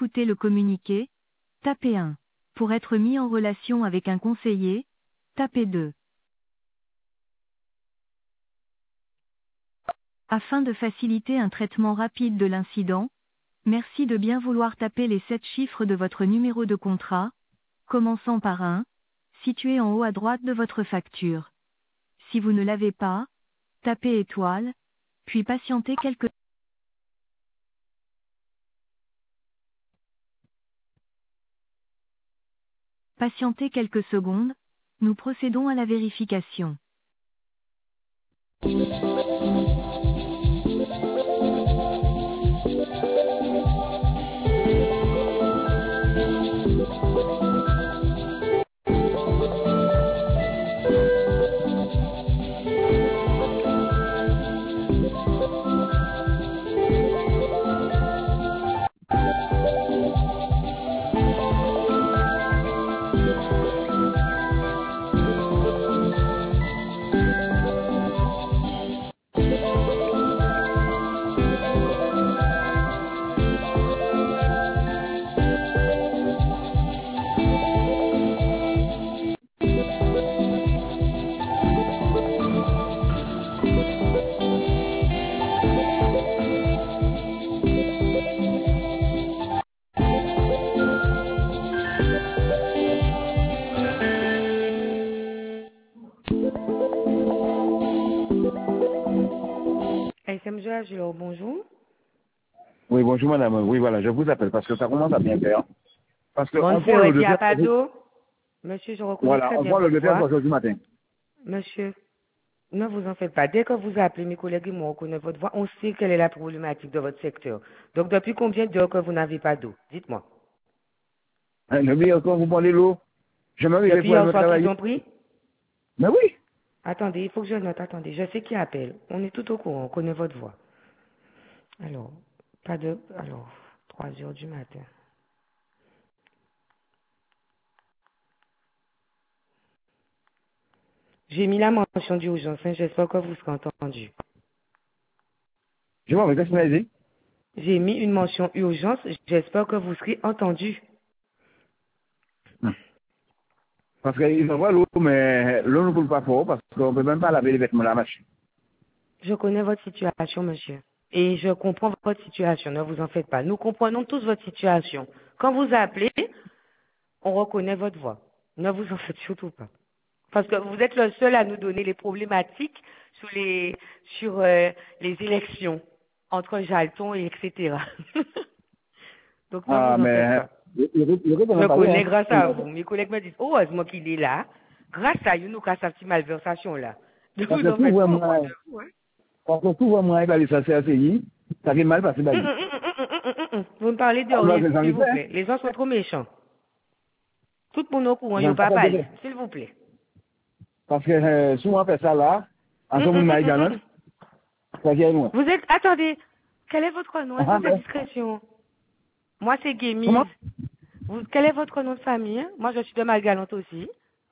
écouter le communiqué, tapez 1. Pour être mis en relation avec un conseiller, tapez 2. Afin de faciliter un traitement rapide de l'incident, merci de bien vouloir taper les 7 chiffres de votre numéro de contrat, commençant par 1, situé en haut à droite de votre facture. Si vous ne l'avez pas, tapez étoile, puis patientez quelques secondes, nous procédons à la vérification. SMG Agilor, bonjour. Oui, bonjour madame. Oui, voilà, je vous appelle parce que ça commence à bien faire. Parce qu'on Bonne voit soirée, le il n'y a faire. pas d'eau. Monsieur, je reconnais Voilà, très on bien voit votre le faire voix. 3 heures du matin. Monsieur, ne vous en faites pas. Dès que vous appelez, mes collègues et moi, on connaît votre voix, on sait quelle est la problématique de votre secteur. Donc, depuis combien d'heures que vous n'avez pas d'eau? Dites-moi. Mais quand vous prenez l'eau, je me réveille Depuis pour aller hier me soir qu'ils travailler. ont pris? Mais oui. Attendez, il faut que je note. Attendez, je sais qui appelle. On est tout au courant, on connaît votre voix. Alors, pas de... Alors, 3 heures du matin. J'ai mis la mention d'urgence, hein, j'espère que vous serez entendu. Je vois, mais qu'est-ce que tu m'as dit? J'ai mis une mention urgence, j'espère que vous serez entendu. Parce qu'ils envoient l'eau, mais l'eau ne coule pas fort parce qu'on ne peut même pas laver les vêtements de la machine. Je connais votre situation, monsieur. Et je comprends votre situation, ne vous en faites pas. Nous comprenons tous votre situation. Quand vous appelez, on reconnaît votre voix. Ne vous en faites surtout pas. Parce que vous êtes le seul à nous donner les problématiques sur les élections entre Jalton et etc. Donc ne Ah, vous en faites mais pas. le gars Je n'a pas connais rien. grâce à vous. Mes collègues me disent, oh, heureusement qu'il est là. Grâce à vous, nous, grâce à cette petite malversation là. Ne Parce vous que en tout faites pas. vraiment, parce que tout vraiment, il va aller ça CACI, ça fait mal passer d'avis. Vous me parlez de Ah, moi, rien, c'est ça, s'il il vous fait. plaît. Les gens sont trop méchants. Tout le monde au courant, il J'en n'y a pas pas parlé. de S'il vous plaît. parce que souvent on fait ça là, en ce moment, il gagne, ça vient loin. Vous êtes, attendez, quel est votre nom? Ah, Est-ce que c'est mais, discrétion? Moi, c'est comment? Guémise. Quel est votre nom de famille? Moi, je suis de Malgalante aussi.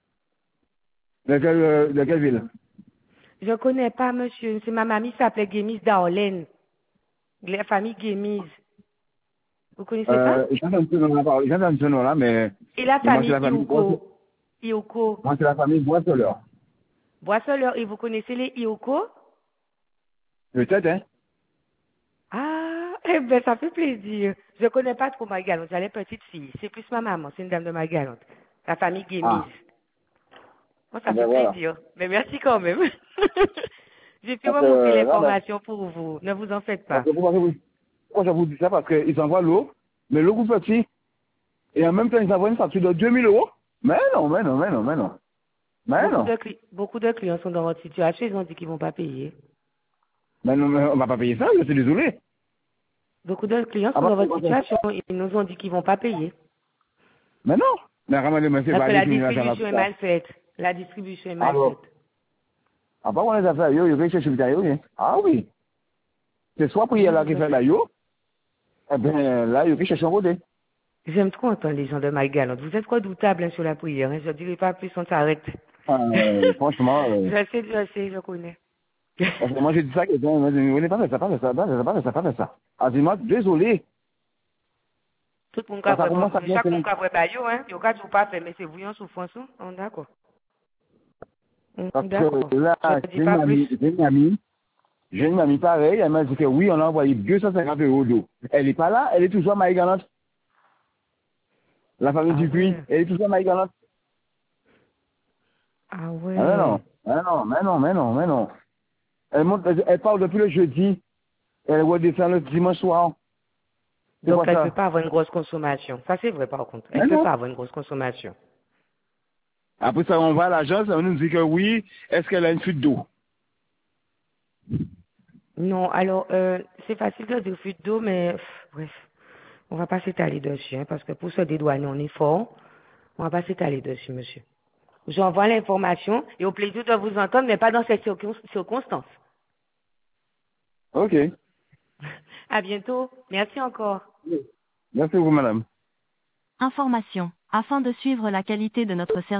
De quelle ville? Je connais pas, monsieur. C'est ma mamie qui s'appelait Guémise d'Arlène. La famille Guémise. Vous connaissez pas? J'entends ce nom là, mais Et la moi c'est famille la famille Ioko. Ioko. moi c'est la famille Boissoleur. Boissoleur. Et vous connaissez les Ioko? Peut-être, hein? Ah, eh ben, ça fait plaisir. Je connais pas trop Malgalante. J'allais petite fille. C'est plus ma maman. C'est une dame de Malgalante. La famille Guémise. Ah, Moi, eh ça fait ben voilà. plaisir. Mais merci quand même. J'ai pu Parce que, remonter voilà. l'information pour vous. Ne vous en faites Parce pas. que pourquoi je vous dis ça? Parce qu'ils envoient l'eau, mais l'eau coûte petit, et en même temps ils envoient une facture de 2000 euros. Mais non, mais non, mais non, mais non. Mais non. Beaucoup de clients sont dans votre situation. Ils ont dit qu'ils vont pas payer. Mais non, mais on va pas payer ça, je suis désolé. Beaucoup de clients Ah sont bah, dans votre situation. Ils nous ont dit qu'ils vont pas payer. mais non. Mais comment les messieurs Parce va que aller la finir l'argent là distribution pour est ça? mal faite. La distribution est mal Alors, faite. à part on les affaires, yo, vais chercher le yo, hein. Ah oui. C'est soit prier Non, là qui fait la yo, eh bien, là, yo, qui cherche un côté. j'aime trop entendre les gens de Malgalante. Vous êtes redoutables hein, sur la prière. Hein. Je ne dirai pas plus, on s'arrête. Franchement, Je connais. parce que moi, j'ai dit ça, quelqu'un m'a dit, vous n'avez pas fait ça, pas fait ça, pas fait ça, pas fait ça, pas fait ça. Ah, dis-moi, désolé. Tout le monde Ça a commence à bien chaque faire. monde a vrai baillot, hein. Il y a toujours pas fait, mais c'est vous en souffrance, hein. D'accord. Parce D'accord. que là, Je ne dis pas plus. j'ai une amie pareille, elle m'a dit que oui, on a envoyé 250 euros d'eau. Elle n'est pas là, elle est toujours à Maïgalante. La famille Ah Dupuis, ouais. elle est toujours à Maïgalante. Ah Ah mais ouais. non, mais non, mais non, mais non, mais non. Elle parle depuis le jeudi, elle redescend le dimanche soir. C'est Donc quoi elle ne peut ça? pas avoir une grosse consommation. Ça c'est vrai par contre. Elle Mais ne peut non. pas avoir une grosse consommation. Après ça, on va à l'agence, on nous dit que oui, est-ce qu'elle a une fuite d'eau? Non, alors c'est facile de dire fuite d'eau, mais bref, on va pas s'étaler dessus, hein, parce que pour se dédouaner, on est fort. On va pas s'étaler dessus, monsieur. J'envoie l'information et au plaisir de vous entendre, mais pas dans cette circonstance. Ok. À bientôt. Merci encore. Merci beaucoup, madame. Information. Afin de suivre la qualité de notre service,